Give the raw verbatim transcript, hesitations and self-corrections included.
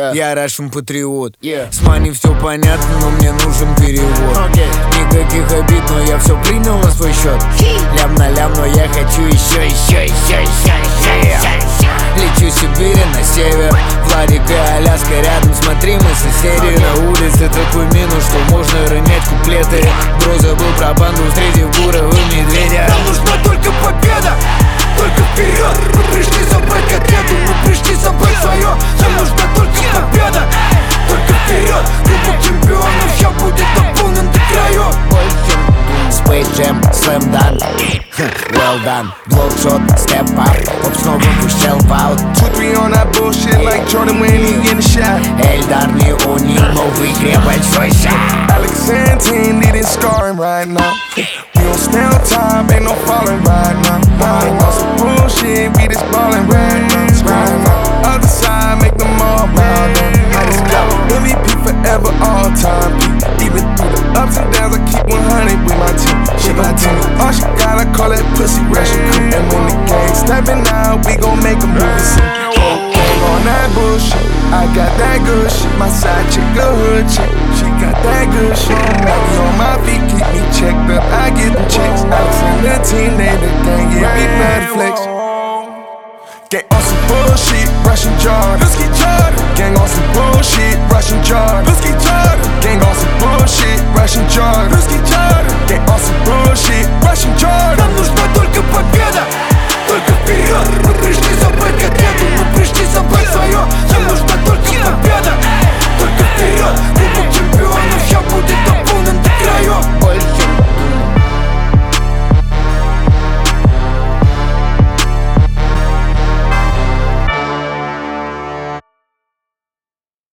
yeah. Я Russian патриот, yeah. С money все понятно, но мне нужен перевод, okay. Никаких обид, но я все принял на свой счет. Лям на лям, но я хочу еще, еще, еще, еще, еще, еще. Лечу Сибирь на север, Владик и Аляска рядом. Смотри, мы соседи, okay. На улице такой минус, что можно ронять куплеты. Бро забыл про банду, встретив бурого медведя. Нам нужна только победа, только вперед. Мы пришли забрать котлету, мы пришли забрать свое. Нам нужна только победа, только вперед. Кубок чемпионов сейчас будет наполнен до краев. Space Jam, Slam Dunk, well done. Bloodshot, step up, поп снова вышел в аут. Two, three on that bullshit like Jordan when he in the shot. Эльдар не у них, но в игре большой шаг. Alex and team needing scoring right now. We don't stand on time, ain't no falling right now. I ain't on some bullshit, we just ballin' right now. Right now. Other side, make them all bow down. I just got M V P forever, all time. Even through the ups and downs, I keep one hundred with my team. She my team. All she gotta call that pussy Russian crew. And when the gang steppin' out, we gon' make a movie scene. Gang on that bullshit, I got that good shit. My side chick a hood chick, she got that good shit. Now we on my feet, keep me checked up, I get them checks. Alex and the team, they the gang, yeah, we mad flex. Gang on some bullshit, Russian Jordan. Let's get Jordan. Gang on some bullshit, Russian Jordan. Let's get Jordan. Gang on some bullshit, Russian Jordan. Let's get Jordan. Gang on some bullshit, Russian Jordan. Нам нужна только победа, только вперед. Мы пришли забрать котлету.